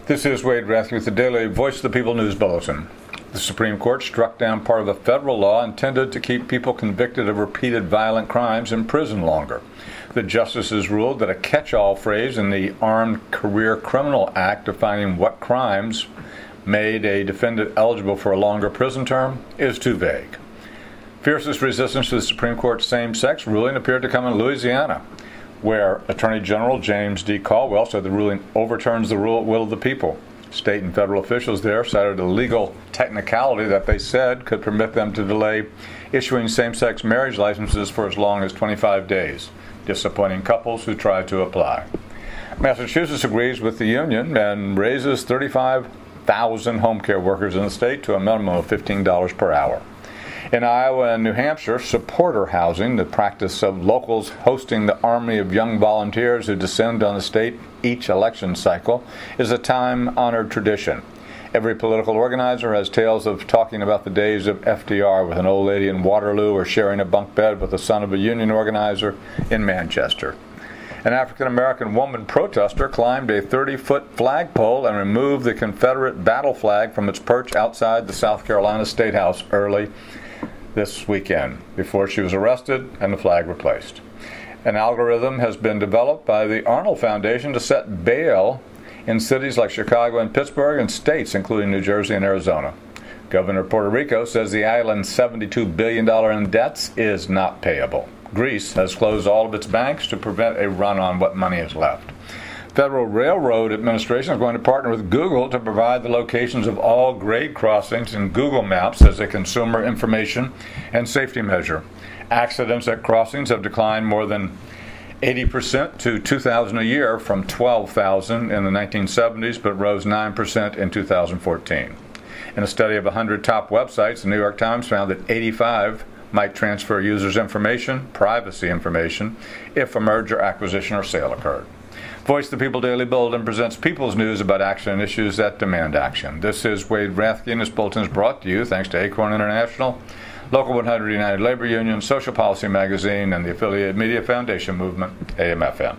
This is Wade Rathke with the Daily Voice of the People News Bulletin. The Supreme Court struck down part of a federal law intended to keep people convicted of repeated violent crimes in prison longer. The justices ruled that a catch-all phrase in the Armed Career Criminal Act defining what crimes made a defendant eligible for a longer prison term is too vague. Fiercest resistance to the Supreme Court's same-sex ruling appeared to come in Louisiana, where Attorney General James D. Caldwell said the ruling overturns the will of the people. State and federal officials there cited a legal technicality that they said could permit them to delay issuing same-sex marriage licenses for as long as 25 days, disappointing couples who tried to apply. Massachusetts agrees with the union and raises 35,000 home care workers in the state to a minimum of $15 per hour. In Iowa and New Hampshire, supporter housing, the practice of locals hosting the army of young volunteers who descend on the state each election cycle, is a time-honored tradition. Every political organizer has tales of talking about the days of FDR with an old lady in Waterloo or sharing a bunk bed with the son of a union organizer in Manchester. An African-American woman protester climbed a 30-foot flagpole and removed the Confederate battle flag from its perch outside the South Carolina State House early this weekend before she was arrested and the flag replaced. An algorithm has been developed by the Arnold Foundation to set bail in cities like Chicago and Pittsburgh and states including New Jersey and Arizona. Governor of Puerto Rico says the island's $72 billion in debts is not payable. Greece has closed all of its banks to prevent a run on what money is left. Federal Railroad Administration is going to partner with Google to provide the locations of all grade crossings in Google Maps as a consumer information and safety measure. Accidents at crossings have declined more than 80% to 2,000 a year from 12,000 in the 1970s, but rose 9% in 2014. In a study of 100 top websites, the New York Times found that 85 might transfer users' information, privacy information, if a merger, acquisition, or sale occurred. Voice of the People Daily Bulletin presents people's news about action and issues that demand action. This is Wade Rathke, and this bulletin is brought to you thanks to Acorn International, Local 100 United Labor Union, Social Policy Magazine, and the affiliated Media Foundation Movement, AM/FM.